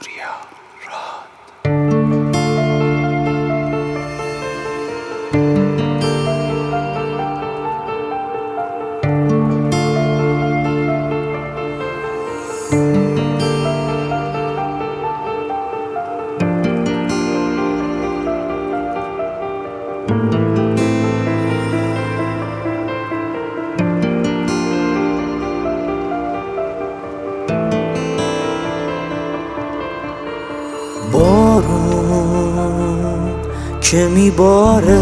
بارون که میباره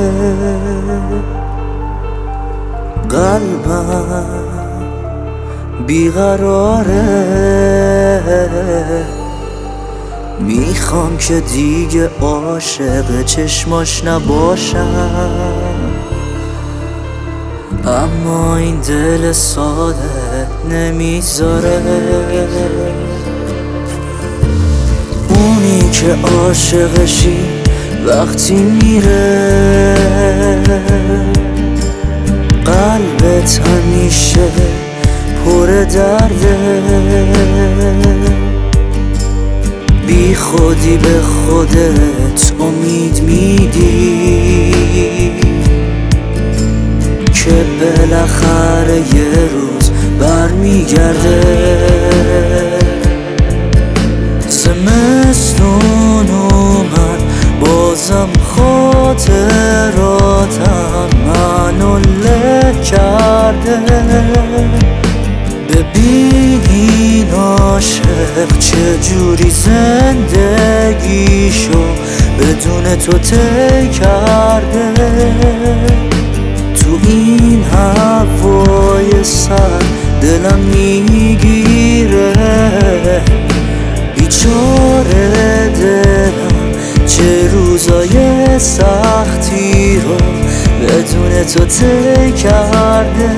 قلبم بیقراره، میخوام که دیگه عاشق چشماش نباشم، اما این دل ساده نمیذاره. اونی که عاشقشی وقتی میره قلبت همیشه پر درده، بی خودی به خودت امید میدی که بالاخره یه روز برمیگرده. زمستون اومد بازم خاطراتم منو له کرده، ببینین عاشق چجوری زندگیشو بدون تو طی کرده. تو این هوای سر دلم میگیره، بیچاره دلم چه روزای سختی رو بدون تو طی کرده.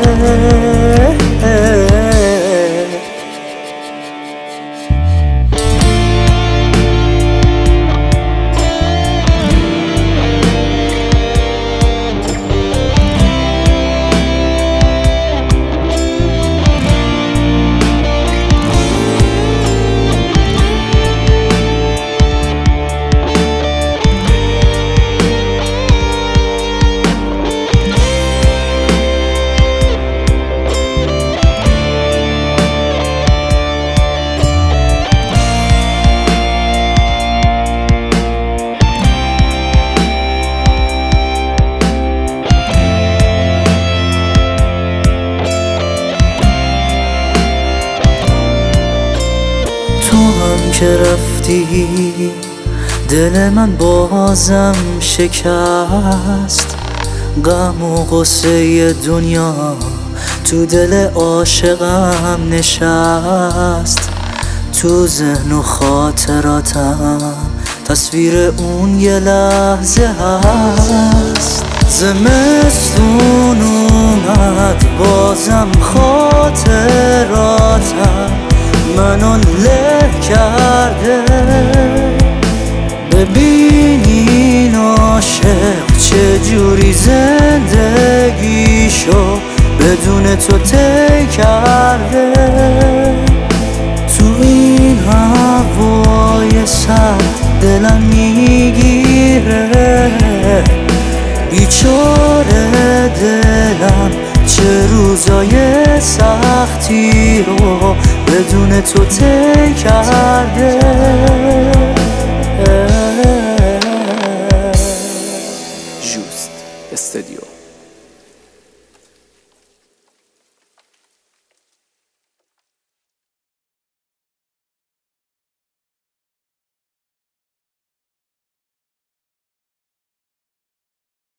تو هم که رفتی دل من بازم شکست، غم و غصه دنیا تو دل عاشقم نشست. تو ذهن و خاطراتم تصویر اون یه لحظه هست. زمستون اومد بازم خاطراتم منو له کرده، ببینین عاشق چجوری زندگیشو بدون تو طی کرده. تو این هوای سرد دلم میگیره، بیچاره دلم چه روزای سختی رو بدون تو طی کرده. جوست استودیو